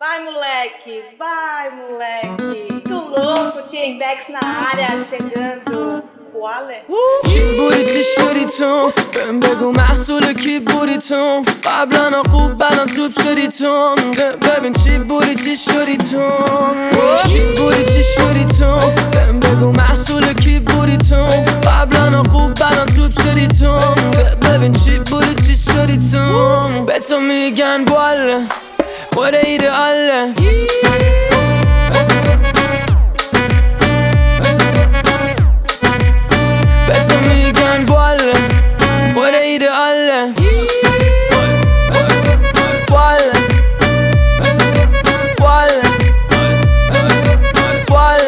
Vai, moleque, vai, moleque. Tu louco, T-Index na área, chegando. Boale. چی بودی چی شدی تو بهم بگو محصول کی بودی تو قبلا خوب بلان توپ شدی تو ببین چی بودی چی شدی تو چی بودی چی شدی تو بهم بگو محصول کی بودی تو قبلا خوب بلان توپ شدی تو ببین چی بودی چی شدی تو به تو میگن باله خود ایدئاله به تو میگن باله خود ایدئاله باله باله باله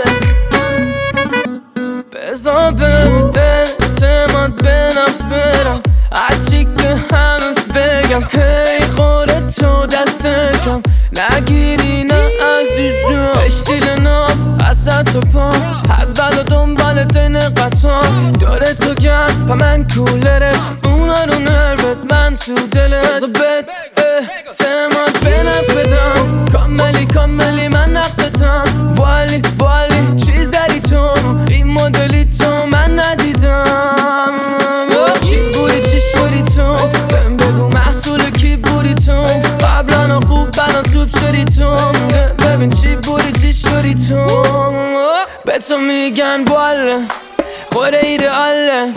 بزا به دل اعتماد به نفس برم هرچی که هنوز بگم هی خودتو دست کم نگیری نه عزیزم اشتیل ناب اصلا تو پا اول و دنبال دین قطار داره تو گرد پا من کولرت اونا رو نروت من تو دلت بزا بد اعتماد به نفس بدم کاملی من نقصتم بالی چیز داری تو این مدلی تو من ندیدم چی بودی چی شدی تو بهم بگو محصول کی بودی تو قبلا خوب بلان توپ شدی تو ببین چی بودی چی شدی تو به تو میگن باله خود ایدئاله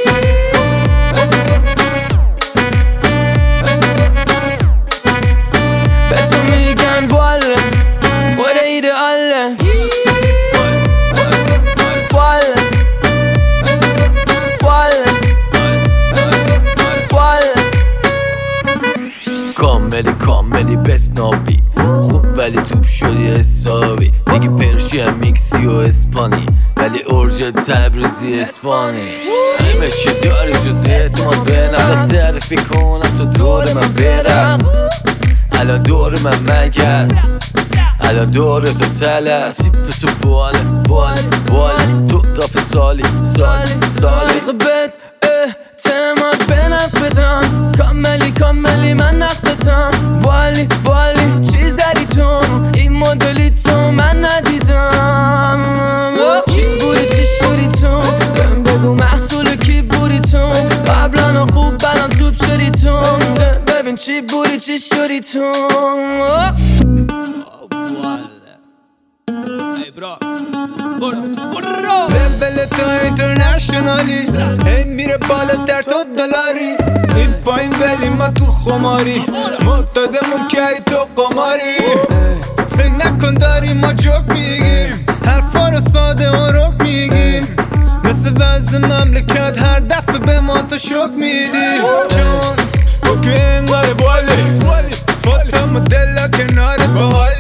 به تو میگن باله خود ایدئاله باله باله باله کاملی بسنابی خوب ولی توپ شدی حسابی میگی پرشی میکسی و اسپانی ولی ارژ تبریزی اسفانی همه چی داری جز اعتماد به نفس تعریفی کنم تو دور من برس الان دور من مگس الان دور تو تلس سیپ تو باله تو رافت سالی بزا بد اعتماد به نفس بدم کاملی من نقصتم بالی چیز داری تو این مدلی تو من ندیدم چی بودی چی شدی تو بهم بگو محصول کی بودی تو قبلا خوب بلان توپ شدی تو ببین چی بودی چی شدی تو لول تو اینترنشنالی هی میره بالاتر تو دلاری این پایین ولی ما تو خماری معتادمون که ای تو قماری فکر نکن داریم ما جوک میگیم حرفا رو ساده و رک میگیم مثل وضع مملکت هر دفعه به ما تو شک میدی چون تو که اینقدر بالی خودت مدل کنارت باحالی